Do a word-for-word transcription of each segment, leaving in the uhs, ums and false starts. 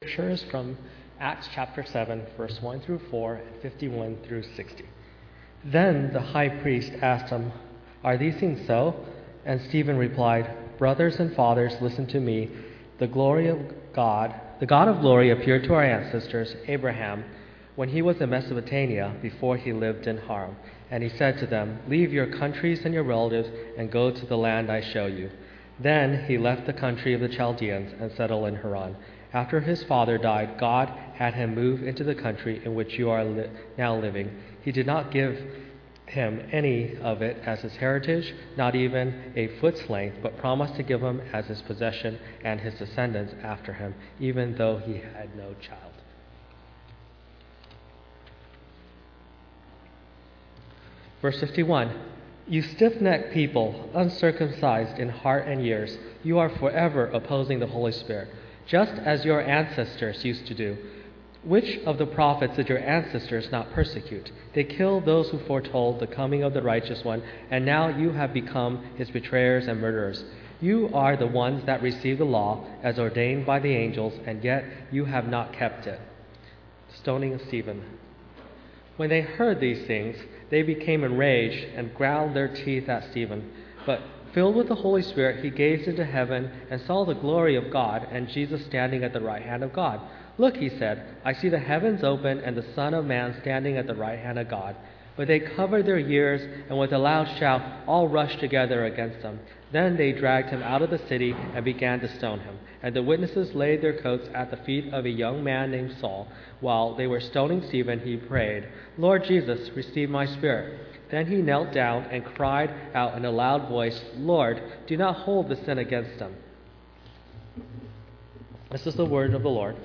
Scriptures from Acts chapter seven, verse one through four, and fifty-one through sixty. Then the high priest asked him, "Are these things so?" And Stephen replied, "Brothers and fathers, listen to me. The glory of God, the God of glory appeared to our ancestors, Abraham, when he was in Mesopotamia, before he lived in Haran. And he said to them, 'Leave your countries and your relatives and go to the land I show you.' Then he left the country of the Chaldeans and settled in Haran. After his father died, God had him move into the country in which you are li- now living. He did not give him any of it as his heritage, not even a foot's length, but promised to give him as his possession and his descendants after him, even though he had no child." Verse fifty-one, "You stiff-necked people, uncircumcised in heart and ears, you are forever opposing the Holy Spirit, just as your ancestors used to do. Which of the prophets did your ancestors not persecute? They killed those who foretold the coming of the righteous one, and now you have become his betrayers and murderers. You are the ones that received the law as ordained by the angels, and yet you have not kept it." Stoning of Stephen. When they heard these things, they became enraged and ground their teeth at Stephen. But filled with the Holy Spirit, he gazed into heaven and saw the glory of God and Jesus standing at the right hand of God. "Look," he said, "I see the heavens open and the Son of Man standing at the right hand of God." But they covered their ears, and with a loud shout all rushed together against him. Then they dragged him out of the city and began to stone him. And the witnesses laid their coats at the feet of a young man named Saul. While they were stoning Stephen, he prayed, "Lord Jesus, receive my spirit." Then he knelt down and cried out in a loud voice, "Lord, do not hold the sin against them." This is the word of the Lord.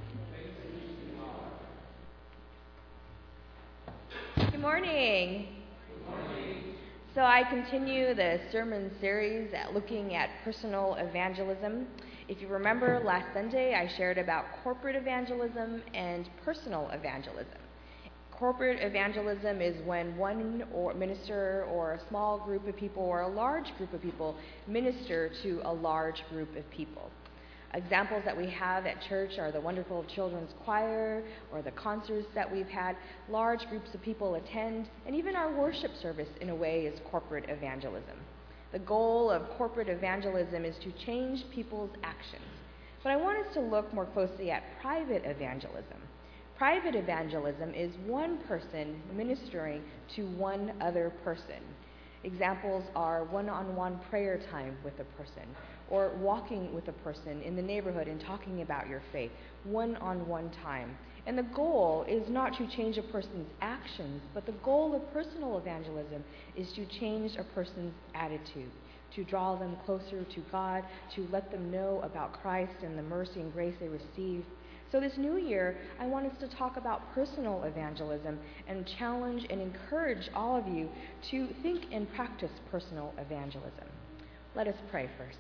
Good morning. Good morning. So I continue the sermon series at looking at personal evangelism. If you remember, last Sunday I shared about corporate evangelism and personal evangelism. Corporate evangelism is when one or minister or a small group of people or a large group of people minister to a large group of people. Examples that we have at church are the wonderful children's choir or the concerts that we've had. Large groups of people attend, and even our worship service in a way is corporate evangelism. The goal of corporate evangelism is to change people's actions. But I want us to look more closely at private evangelism. Private evangelism is one person ministering to one other person. Examples are one-on-one prayer time with a person, or walking with a person in the neighborhood and talking about your faith, one-on-one time. And the goal is not to change a person's actions, but the goal of personal evangelism is to change a person's attitude, to draw them closer to God, to let them know about Christ and the mercy and grace they receive. So this new year, I want us to talk about personal evangelism and challenge and encourage all of you to think and practice personal evangelism. Let us pray first.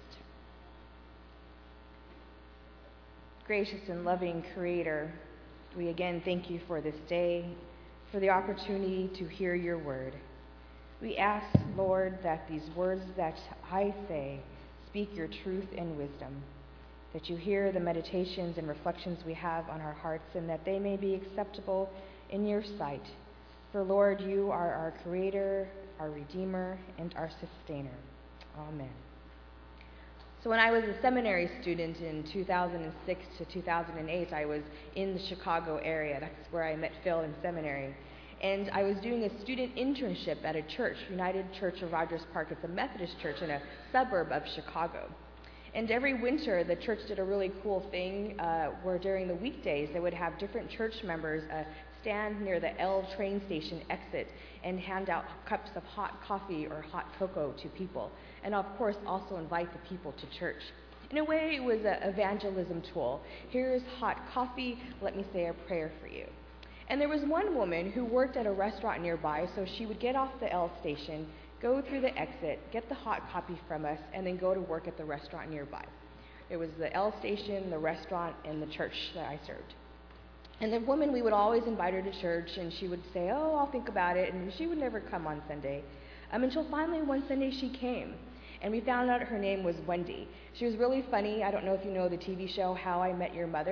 Gracious and loving Creator, we again thank you for this day, for the opportunity to hear your word. We ask, Lord, that these words that I say speak your truth and wisdom, that you hear the meditations and reflections we have on our hearts, and that they may be acceptable in your sight. For, Lord, you are our Creator, our Redeemer, and our Sustainer. Amen. So when I was a seminary student in two thousand six to two thousand eight, I was in the Chicago area. That's where I met Phil in seminary. And I was doing a student internship at a church, United Church of Rogers Park. It's a Methodist church in a suburb of Chicago. And every winter, the church did a really cool thing uh, where during the weekdays, they would have different church members uh, stand near the L train station exit and hand out cups of hot coffee or hot cocoa to people. And of course, also invite the people to church. In a way, it was an evangelism tool. Here's hot coffee. Let me say a prayer for you. And there was one woman who worked at a restaurant nearby, so she would get off the L station, go through the exit, get the hot coffee from us, and then go to work at the restaurant nearby. It was the L station, the restaurant, and the church that I served. And the woman, we would always invite her to church, and she would say, "Oh, I'll think about it," and she would never come on Sunday. Um, until finally one Sunday she came, and we found out her name was Wendy. She was really funny. I don't know if you know the T V show How I Met Your Mother.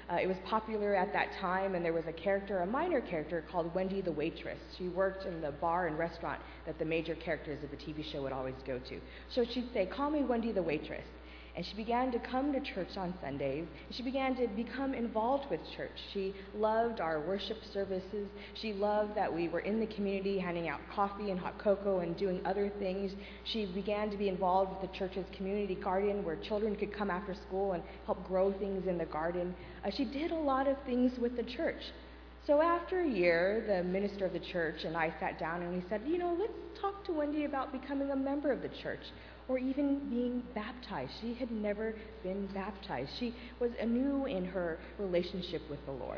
Uh, it was popular at that time, and there was a character, a minor character, called Wendy the Waitress. She worked in the bar and restaurant that the major characters of the T V show would always go to. So she'd say, "Call me Wendy the Waitress." And she began to come to church on Sundays. She began to become involved with church. She loved our worship services. She loved that we were in the community handing out coffee and hot cocoa and doing other things. She began to be involved with the church's community garden where children could come after school and help grow things in the garden. Uh, she did a lot of things with the church. So after a year, the minister of the church and I sat down and we said, you know, let's talk to Wendy about becoming a member of the church, or even being baptized. She had never been baptized. She was anew in her relationship with the Lord.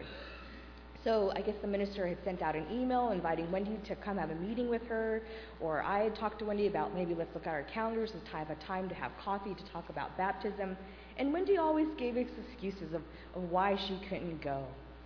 So I guess the minister had sent out an email inviting Wendy to come have a meeting with her, or I had talked to Wendy about maybe let's look at our calendars, let's have a time to have coffee to talk about baptism. And Wendy always gave us excuses of, of why she couldn't go.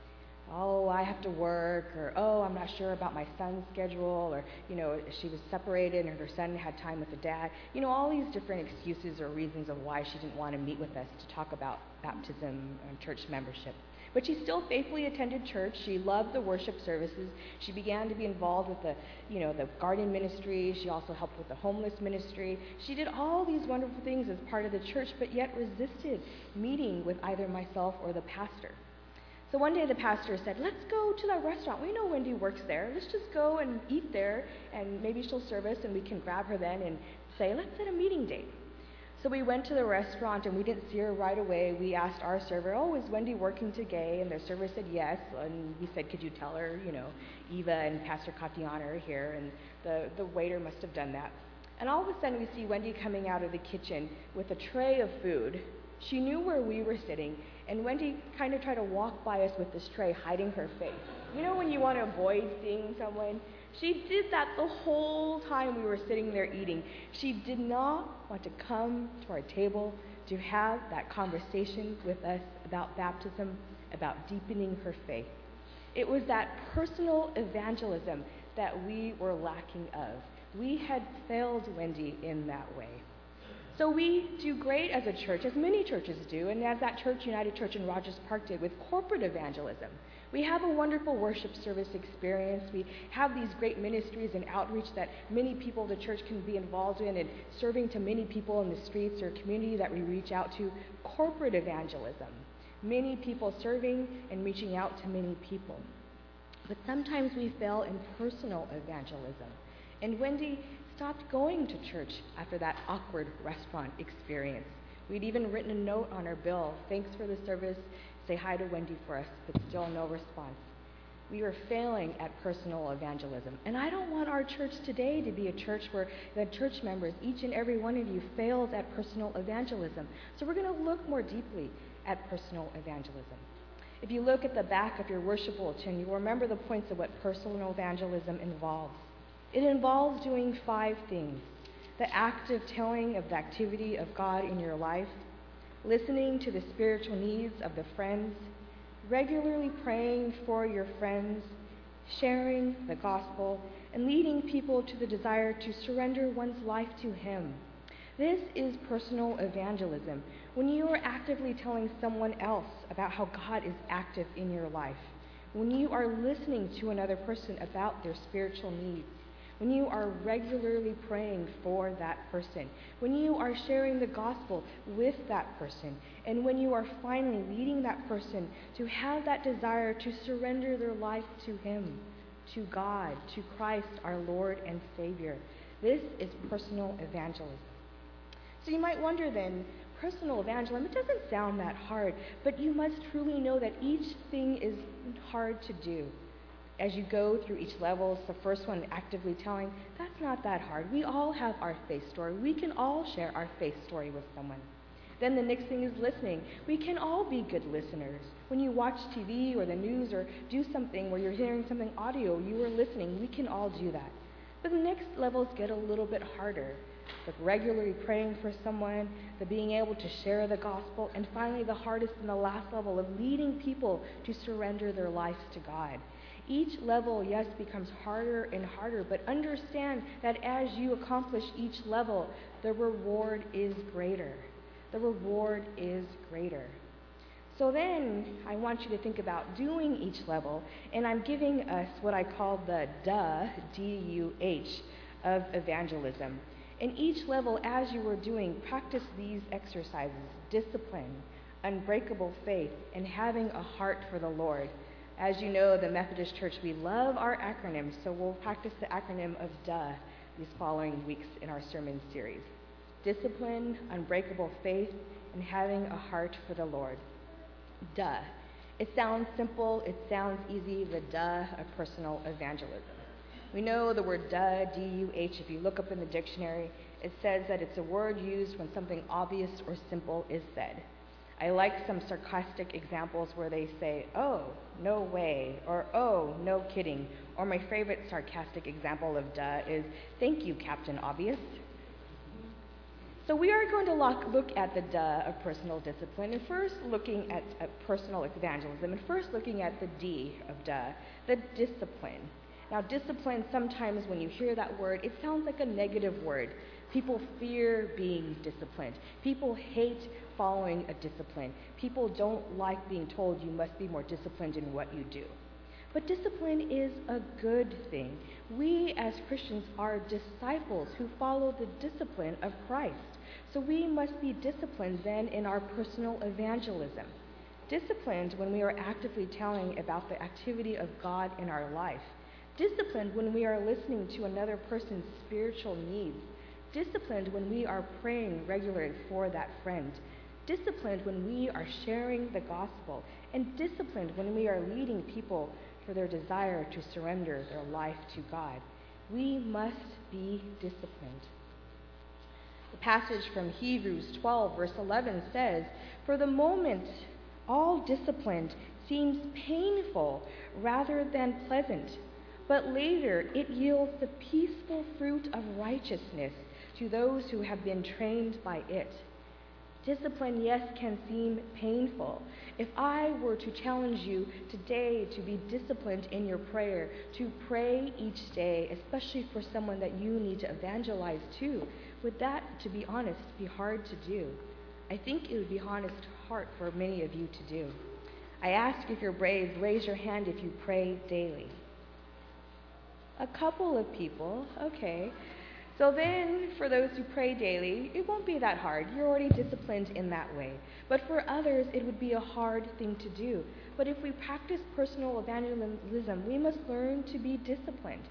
Oh, I have to work, or oh, I'm not sure about my son's schedule, or, you know, she was separated and her son had time with the dad. You know, all these different excuses or reasons of why she didn't want to meet with us to talk about baptism and church membership. But she still faithfully attended church. She loved the worship services. She began to be involved with the, you know, the garden ministry. She also helped with the homeless ministry. She did all these wonderful things as part of the church, but yet resisted meeting with either myself or the pastor. So one day the pastor said, let's go to that restaurant. We know Wendy works there. Let's just go and eat there, and maybe she'll serve us, and we can grab her then and say, let's set a meeting date. So we went to the restaurant, and we didn't see her right away. We asked our server, oh, is Wendy working today? And their server said yes. And we said, could you tell her, you know, Eva and Pastor Katiana are here. And the, the waiter must have done that. And all of a sudden we see Wendy coming out of the kitchen with a tray of food. She knew where we were sitting, and Wendy kind of tried to walk by us with this tray, hiding her face. You know when you want to avoid seeing someone? She did that the whole time we were sitting there eating. She did not want to come to our table to have that conversation with us about baptism, about deepening her faith. It was that personal evangelism that we were lacking of. We had failed Wendy in that way. So we do great as a church, as many churches do, and as that church, United Church in Rogers Park, did with corporate evangelism. We have a wonderful worship service experience. We have these great ministries and outreach that many people of the church can be involved in, and serving to many people in the streets or community that we reach out to. Corporate evangelism. Many people serving and reaching out to many people. But sometimes we fail in personal evangelism. And Wendy stopped going to church after that awkward restaurant experience. We'd even written a note on her bill, thanks for the service, say hi to Wendy for us, but still no response. We were failing at personal evangelism. And I don't want our church today to be a church where the church members, each and every one of you, fails at personal evangelism. So we're going to look more deeply at personal evangelism. If you look at the back of your worship bulletin, you'll remember the points of what personal evangelism involves. It involves doing five things: the active telling of the activity of God in your life, listening to the spiritual needs of the friends, regularly praying for your friends, sharing the gospel, and leading people to the desire to surrender one's life to Him. This is personal evangelism, when you are actively telling someone else about how God is active in your life, when you are listening to another person about their spiritual needs, when you are regularly praying for that person, when you are sharing the gospel with that person, and when you are finally leading that person to have that desire to surrender their life to Him, to God, to Christ, our Lord and Savior. This is personal evangelism. So you might wonder then, personal evangelism, it doesn't sound that hard, but you must truly know that each thing is hard to do. As you go through each level, the first one, actively telling, that's not that hard. We all have our faith story. We can all share our faith story with someone. Then the next thing is listening. We can all be good listeners. When you watch T V or the news or do something where you're hearing something audio, you are listening. We can all do that. But the next levels get a little bit harder. The regularly praying for someone, the being able to share the gospel, and finally the hardest and the last level of leading people to surrender their lives to God. Each level, yes, becomes harder and harder, but understand that as you accomplish each level, the reward is greater. The reward is greater. So then I want you to think about doing each level, and I'm giving us what I call the duh, D U H, of evangelism. In each level, as you were doing, practice these exercises: discipline, unbreakable faith, and having a heart for the Lord. As you know, the Methodist Church, we love our acronyms, so we'll practice the acronym of DUH these following weeks in our sermon series. Discipline, unbreakable faith, and having a heart for the Lord. DUH. It sounds simple, it sounds easy, the DUH of personal evangelism. We know the word duh, D U H, if you look up in the dictionary, it says that it's a word used when something obvious or simple is said. I like some sarcastic examples where they say, oh, no way, or oh, no kidding, or my favorite sarcastic example of duh is, thank you, Captain Obvious. So we are going to look, look at the duh of personal discipline, and first looking at, at personal evangelism, and first looking at the D of duh, the discipline. Now, discipline, sometimes when you hear that word, it sounds like a negative word. People fear being disciplined. People hate following a discipline. People don't like being told you must be more disciplined in what you do. But discipline is a good thing. We as Christians are disciples who follow the discipline of Christ. So we must be disciplined then in our personal evangelism. Disciplined when we are actively telling about the activity of God in our life. Disciplined when we are listening to another person's spiritual needs. Disciplined when we are praying regularly for that friend. Disciplined when we are sharing the gospel. And disciplined when we are leading people for their desire to surrender their life to God. We must be disciplined. The passage from Hebrews twelve, verse eleven says, "For the moment, all discipline seems painful rather than pleasant, but later it yields the peaceful fruit of righteousness to those who have been trained by it." Discipline, yes, can seem painful. If I were to challenge you today to be disciplined in your prayer, to pray each day, especially for someone that you need to evangelize to, would that, to be honest, be hard to do? I think it would be honest hard for many of you to do. I ask if you're brave, raise your hand if you pray daily. A couple of people, okay. So then, for those who pray daily, it won't be that hard. You're already disciplined in that way. But for others, it would be a hard thing to do. But if we practice personal evangelism, we must learn to be disciplined.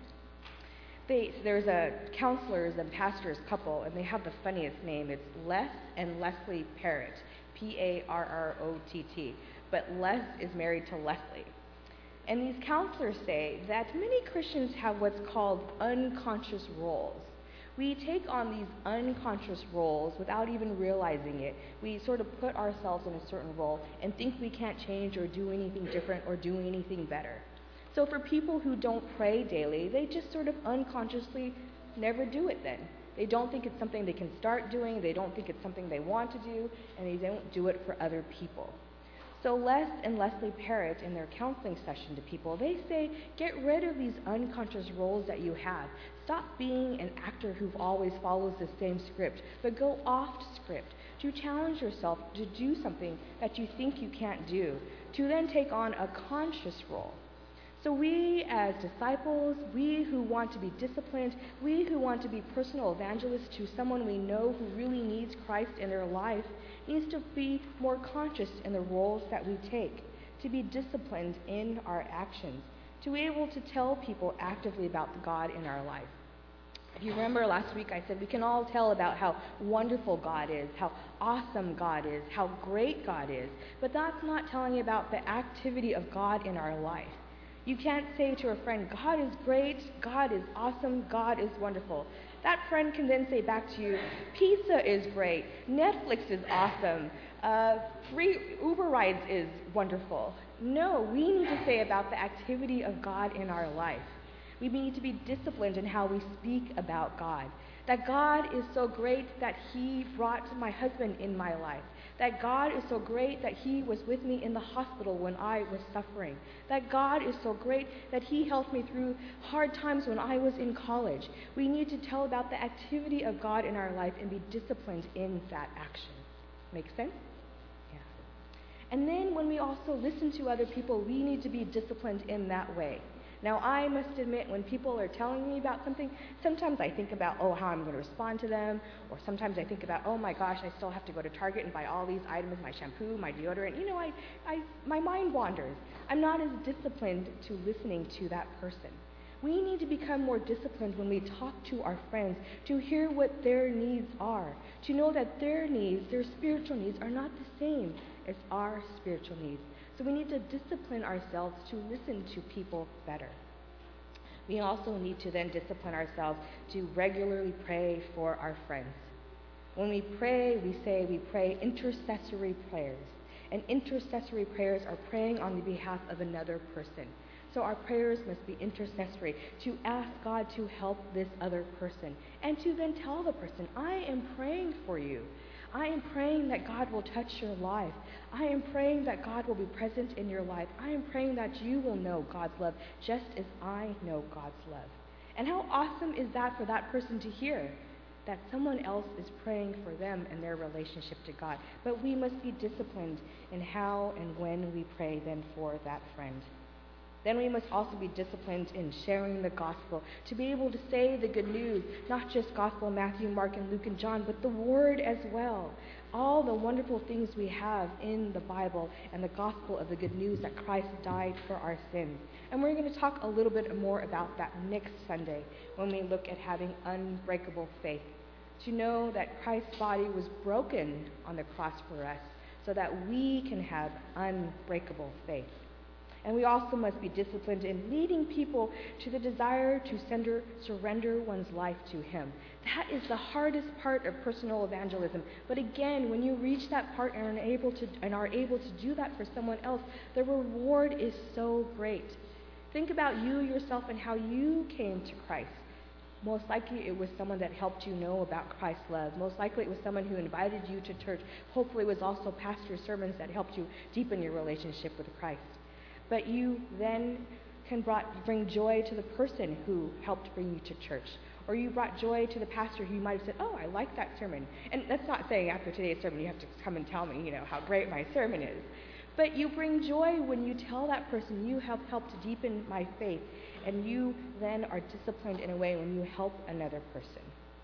They, there's a counselors and pastors couple, and they have the funniest name. It's Les and Leslie Parrott, P A R R O T T. But Les is married to Leslie. And these counselors say that many Christians have what's called unconscious roles. We take on these unconscious roles without even realizing it. We sort of put ourselves in a certain role and think we can't change or do anything different or do anything better. So for people who don't pray daily, they just sort of unconsciously never do it then. They don't think it's something they can start doing, they don't think it's something they want to do, and they don't do it for other people. So Les and Leslie Parrott, in their counseling session to people, they say, get rid of these unconscious roles that you have. Stop being an actor who always follows the same script, but go off script, to challenge yourself to do something that you think you can't do, to then take on a conscious role. So we as disciples, we who want to be disciplined, we who want to be personal evangelists to someone we know who really needs Christ in their life, needs to be more conscious in the roles that we take, to be disciplined in our actions, to be able to tell people actively about God in our life. If you remember last week I said we can all tell about how wonderful God is, how awesome God is, how great God is, but that's not telling about the activity of God in our life. You can't say to a friend, God is great, God is awesome, God is wonderful. That friend can then say back to you, pizza is great, Netflix is awesome, uh, free Uber rides is wonderful. No, we need to say about the activity of God in our life. We need to be disciplined in how we speak about God. That God is so great that He brought my husband in my life. That God is so great that He was with me in the hospital when I was suffering. That God is so great that He helped me through hard times when I was in college. We need to tell about the activity of God in our life and be disciplined in that action. Make sense? Yeah. And then when we also listen to other people, we need to be disciplined in that way. Now, I must admit, when people are telling me about something, sometimes I think about, oh, how I'm going to respond to them, or sometimes I think about, oh my gosh, I still have to go to Target and buy all these items, my shampoo, my deodorant. You know, I, I, my mind wanders. I'm not as disciplined to listening to that person. We need to become more disciplined when we talk to our friends, to hear what their needs are, to know that their needs, their spiritual needs, are not the same as our spiritual needs. So we need to discipline ourselves to listen to people better. We also need to then discipline ourselves to regularly pray for our friends. When we pray, we say we pray intercessory prayers. And intercessory prayers are praying on the behalf of another person. So our prayers must be intercessory, to ask God to help this other person, and to then tell the person, I am praying for you. I am praying that God will touch your life. I am praying that God will be present in your life. I am praying that you will know God's love just as I know God's love. And how awesome is that for that person to hear, that someone else is praying for them and their relationship to God. But we must be disciplined in how and when we pray then for that friend. Then we must also be disciplined in sharing the gospel, to be able to say the good news, not just gospel, Matthew, Mark, and Luke, and John, but the word as well. All the wonderful things we have in the Bible and the gospel of the good news that Christ died for our sins. And we're going to talk a little bit more about that next Sunday when we look at having unbreakable faith. To know that Christ's body was broken on the cross for us so that we can have unbreakable faith. And we also must be disciplined in leading people to the desire to sender, surrender one's life to Him. That is the hardest part of personal evangelism. But again, when you reach that part and are able to, and are able to do that for someone else, the reward is so great. Think about you yourself and how you came to Christ. Most likely it was someone that helped you know about Christ's love. Most likely it was someone who invited you to church. Hopefully it was also pastor's sermons that helped you deepen your relationship with Christ. But you then can brought, bring joy to the person who helped bring you to church. Or you brought joy to the pastor who might have said, oh, I like that sermon. And that's not saying after today's sermon you have to come and tell me, you know, how great my sermon is. But you bring joy when you tell that person, you have helped to deepen my faith. And you then are disciplined in a way when you help another person.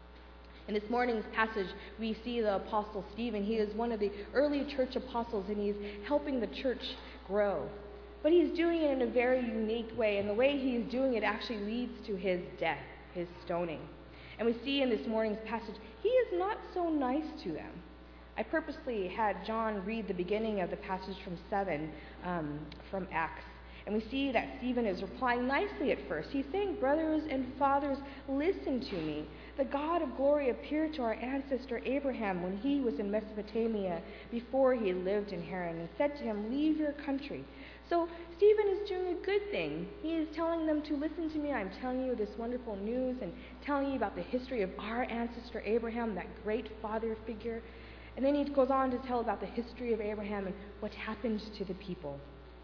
In this morning's passage, we see the Apostle Stephen. He is one of the early church apostles, and he's helping the church grow. But he's doing it in a very unique way, and the way he's doing it actually leads to his death, his stoning. And we see in this morning's passage, he is not so nice to them. I purposely had John read the beginning of the passage from seven, um, from Acts. And we see that Stephen is replying nicely at first. He's saying, brothers and fathers, listen to me. The God of glory appeared to our ancestor Abraham when he was in Mesopotamia before he lived in Haran, and said to him, leave your country. So Stephen is doing a good thing. He is telling them to listen to me. I'm telling you this wonderful news and telling you about the history of our ancestor Abraham, that great father figure. And then he goes on to tell about the history of Abraham and what happened to the people.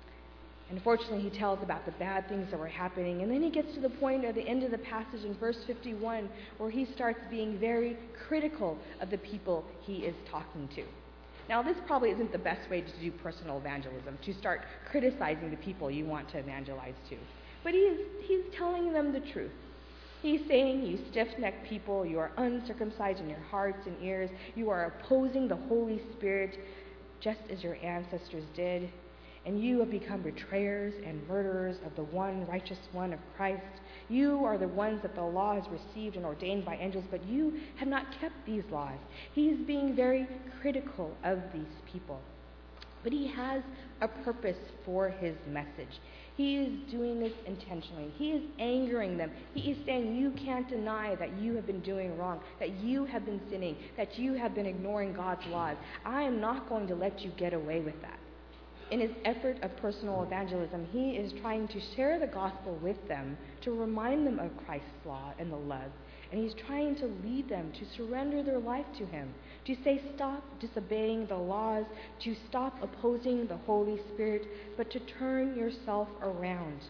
And unfortunately, he tells about the bad things that were happening. And then he gets to the point at the end of the passage in verse fifty-one where he starts being very critical of the people he is talking to. Now, this probably isn't the best way to do personal evangelism, to start criticizing the people you want to evangelize to. But he is, he's telling them the truth. He's saying, you stiff-necked people, you are uncircumcised in your hearts and ears. You are opposing the Holy Spirit just as your ancestors did. And you have become betrayers and murderers of the one righteous one of Christ. You are the ones that the law has received and ordained by angels, but you have not kept these laws. He is being very critical of these people. But he has a purpose for his message. He is doing this intentionally. He is angering them. He is saying, you can't deny that you have been doing wrong, that you have been sinning, that you have been ignoring God's laws. I am not going to let you get away with that. In his effort of personal evangelism, he is trying to share the gospel with them, to remind them of Christ's law and the love. And he's trying to lead them to surrender their life to him, to say stop disobeying the laws, to stop opposing the Holy Spirit, but to turn yourself around.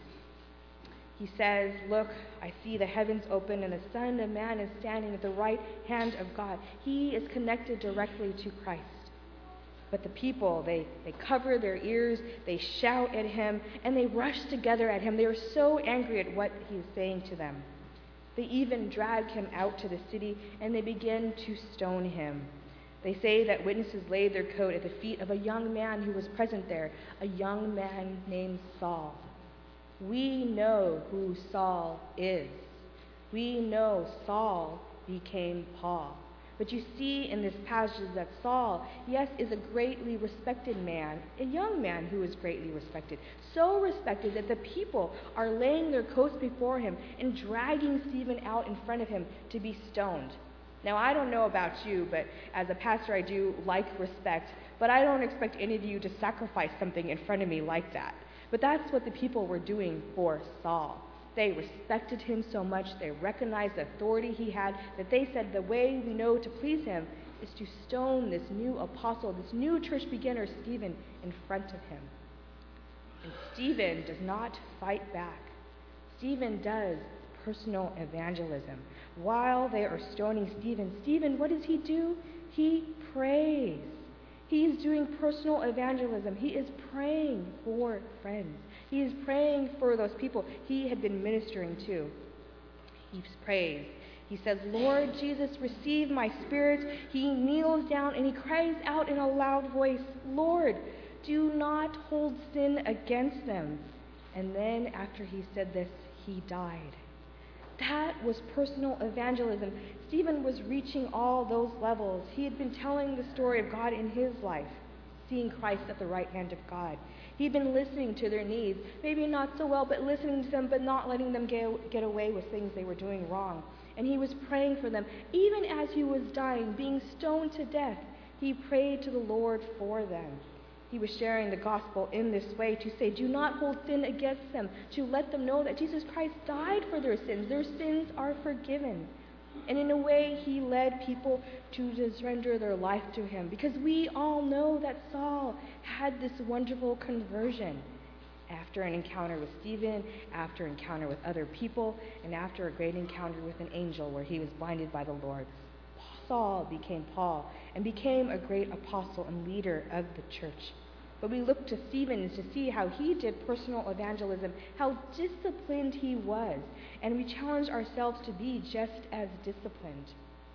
He says, look, I see the heavens open and the Son of Man is standing at the right hand of God. He is connected directly to Christ. But the people, they, they cover their ears, they shout at him, and they rush together at him. They are so angry at what he is saying to them. They even drag him out to the city, and they begin to stone him. They say that witnesses laid their coat at the feet of a young man who was present there, a young man named Saul. We know who Saul is. We know Saul became Paul. But you see in this passage that Saul, yes, is a greatly respected man, a young man who is greatly respected. So respected that the people are laying their coats before him and dragging Stephen out in front of him to be stoned. Now, I don't know about you, but as a pastor, I do like respect, but I don't expect any of you to sacrifice something in front of me like that. But that's what the people were doing for Saul. They respected him so much, they recognized the authority he had, that they said the way we know to please him is to stone this new apostle, this new church beginner, Stephen, in front of him. And Stephen does not fight back. Stephen does personal evangelism. While they are stoning Stephen, Stephen, what does he do? He prays. He is doing personal evangelism. He is praying for friends. He is praying for those people he had been ministering to. He prays. He says, Lord Jesus, receive my spirit. He kneels down and he cries out in a loud voice, Lord, do not hold sin against them. And then after he said this, he died. That was personal evangelism. Stephen was reaching all those levels. He had been telling the story of God in his life, seeing Christ at the right hand of God. He'd been listening to their needs, maybe not so well, but listening to them, but not letting them get, get away with things they were doing wrong. And he was praying for them. Even as he was dying, being stoned to death, he prayed to the Lord for them. He was sharing the gospel in this way to say, do not hold sin against them, to let them know that Jesus Christ died for their sins. Their sins are forgiven. And in a way, he led people to surrender their life to him, because we all know that Saul had this wonderful conversion after an encounter with Stephen, after an encounter with other people, and after a great encounter with an angel where he was blinded by the Lord. Saul became Paul and became a great apostle and leader of the church. But we look to Stephen to see how he did personal evangelism, how disciplined he was, and we challenge ourselves to be just as disciplined.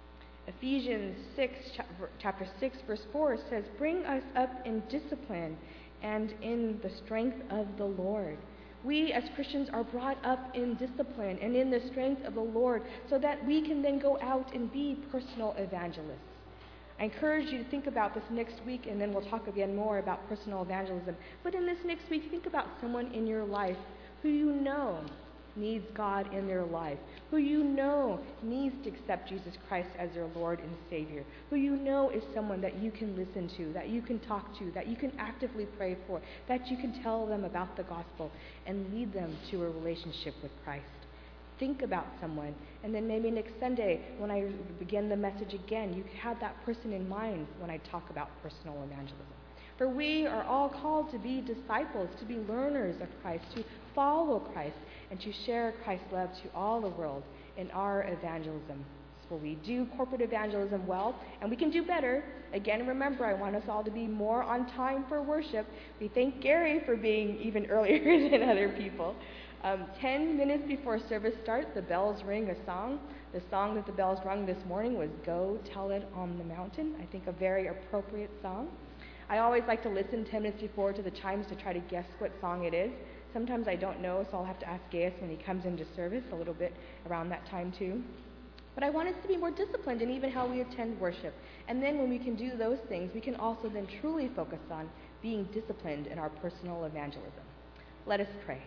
Ephesians six, chapter six, verse four says, bring us up in discipline and in the strength of the Lord. We as Christians are brought up in discipline and in the strength of the Lord so that we can then go out and be personal evangelists. I encourage you to think about this next week, and then we'll talk again more about personal evangelism. But in this next week, think about someone in your life who you know needs God in their life, who you know needs to accept Jesus Christ as their Lord and Savior, who you know is someone that you can listen to, that you can talk to, that you can actively pray for, that you can tell them about the gospel and lead them to a relationship with Christ. Think about someone, and then maybe next Sunday when I begin the message again, you have that person in mind when I talk about personal evangelism. For we are all called to be disciples, to be learners of Christ, to follow Christ, and to share Christ's love to all the world in our evangelism. So we do corporate evangelism well, and we can do better. Again, remember, I want us all to be more on time for worship. We thank Gary for being even earlier than other people. Um, ten minutes before service starts, the bells ring a song. The song that the bells rung this morning was Go Tell It on the Mountain. I think a very appropriate song. I always like to listen ten minutes before to the chimes to try to guess what song it is. Sometimes I don't know, so I'll have to ask Gaius when he comes into service a little bit around that time too. But I want us to be more disciplined in even how we attend worship. And then when we can do those things, we can also then truly focus on being disciplined in our personal evangelism. Let us pray.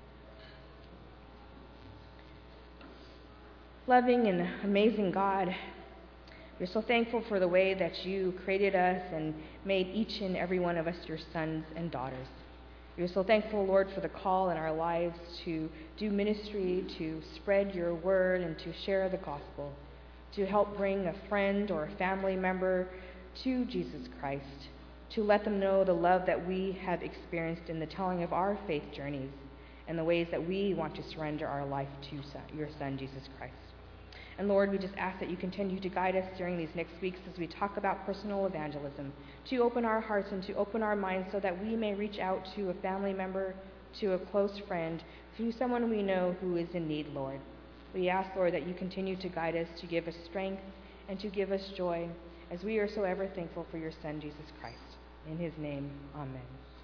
Loving and amazing God, we're so thankful for the way that you created us and made each and every one of us your sons and daughters. We're so thankful, Lord, for the call in our lives to do ministry, to spread your word, and to share the gospel, to help bring a friend or a family member to Jesus Christ, to let them know the love that we have experienced in the telling of our faith journeys and the ways that we want to surrender our life to your Son, Jesus Christ. And Lord, we just ask that you continue to guide us during these next weeks as we talk about personal evangelism, to open our hearts and to open our minds so that we may reach out to a family member, to a close friend, to someone we know who is in need, Lord. We ask, Lord, that you continue to guide us, to give us strength, and to give us joy, as we are so ever thankful for your Son, Jesus Christ. In his name, amen.